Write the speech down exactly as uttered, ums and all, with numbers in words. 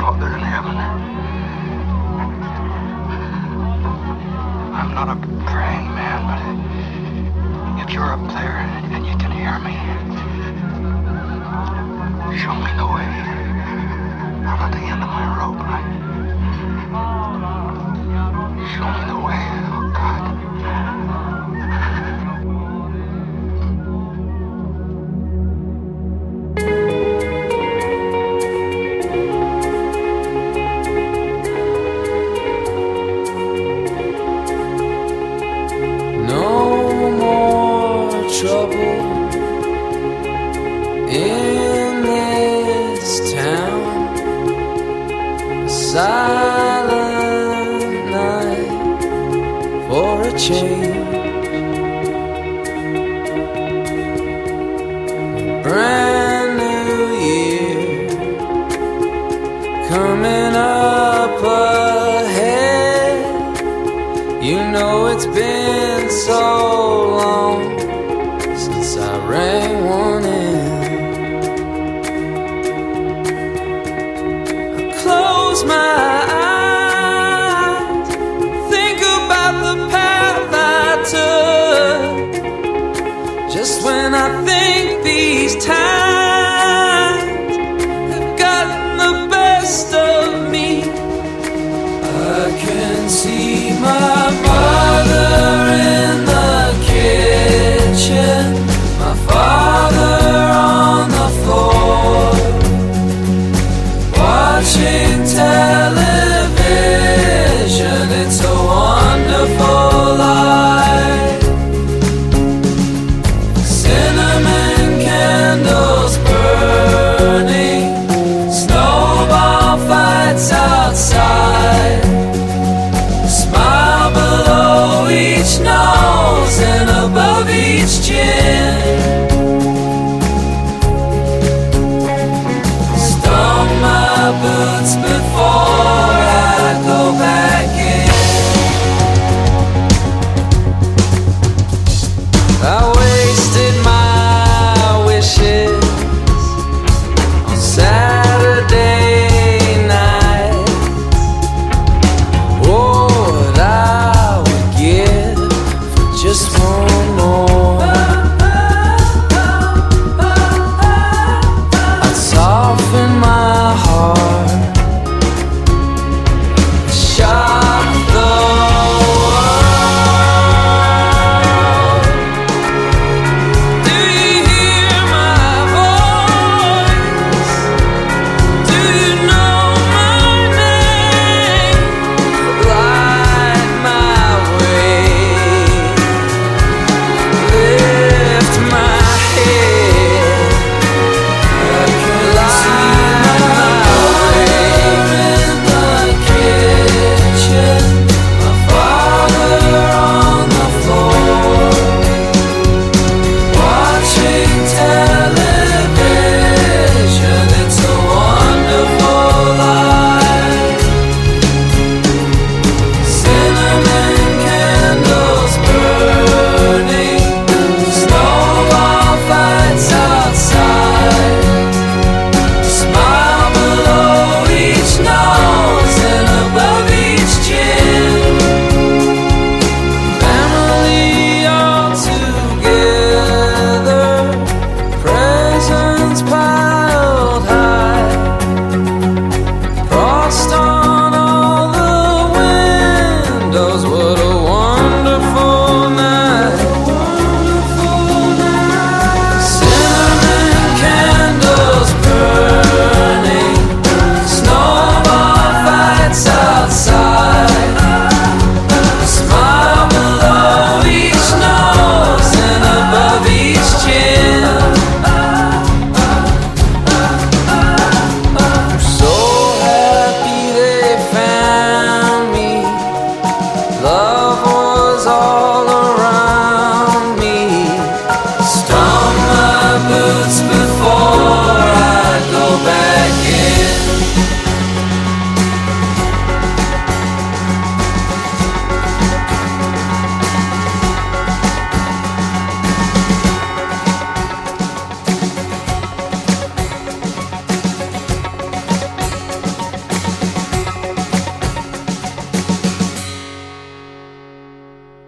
Father in heaven, I'm not a praying man, but if you're up there and you can hear me, show me the way out of the end of my rope. Show me the way, oh God. Trouble in this town, a silent night for a change, a brand new year coming up ahead. You know it's been so long